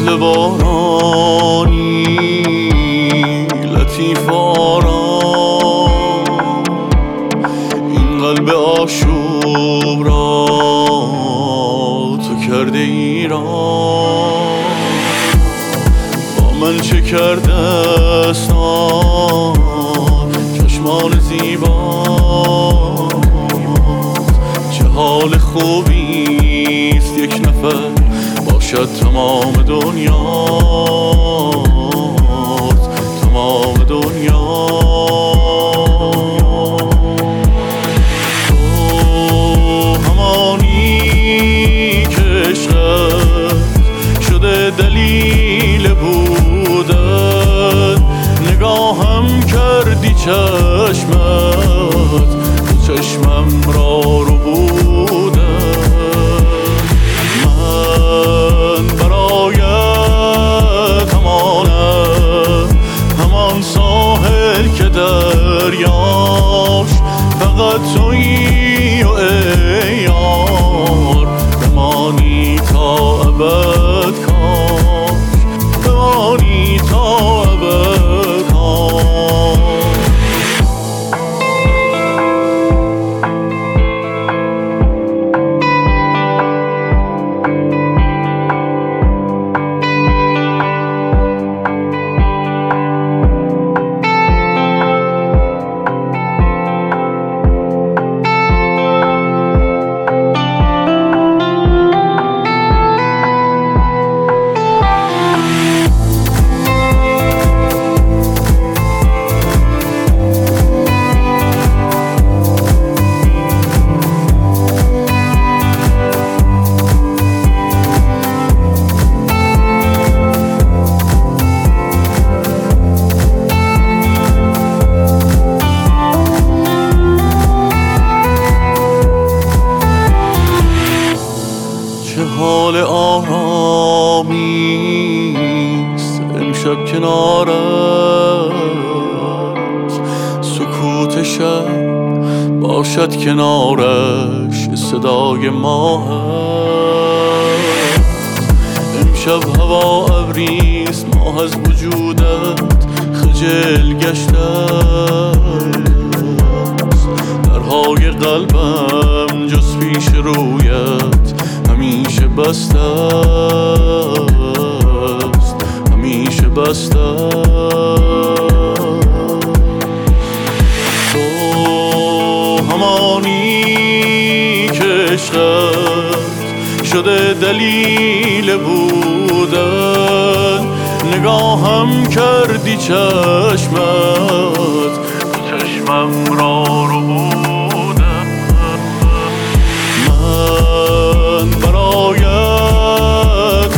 مثل بارانی لطیف آرام این قلب آشوب را تو کرده ایران. با من چه کرده اسناد چشمان زیبا، چه حال خوبیست یک نفر باشد تمام دنیاست، تمام دنیا. تو همانی که عشقت شده دلیل بودن، نگاهم کردی چشمت تو چشمم را رو بودن. من برایت همان ساحل که دریاش فقط تویی و ای یار، بمانی تا ابد کاش، بمانی تا ابد کاش. چه حال آرامیست امشب کنارت، سکوت شب باشد کنارش صدای ماه. امشب هوا ابریست ماه از وجودت خجل گشته، درهای قلبم جز پیش رویت همیشه بسته است، همیشه بسته است. تو همانی که عشقت شده دلیل بودن، نگاهم کردی چشمت تو چشمم را رو بودن. من برایت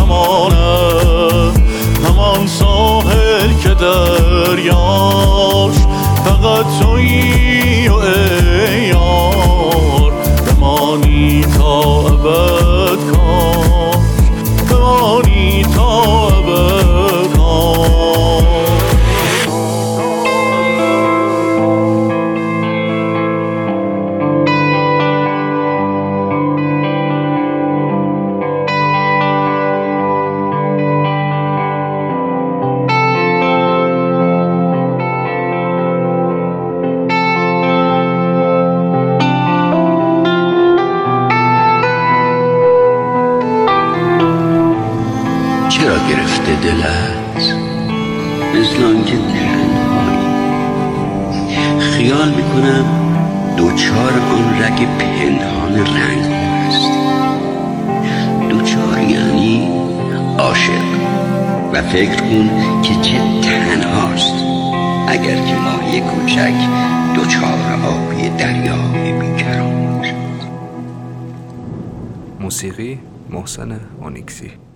همان ساحل که دریاش فقط تویی و ای یار، بمانی تا ابد کاش، بمانی تا ابد کاش. چرا گرفته دلت مثل آنکه تنهایی؟ خیال میکنم دوچار آن رگ پنهان رنگ هستی. دوچار یعنی عاشق و فکر کن که چه تنهاست اگر که ماهی کوچک دوچار آبی دریای بیکران باشد. موسیقی محسن اونیکسی.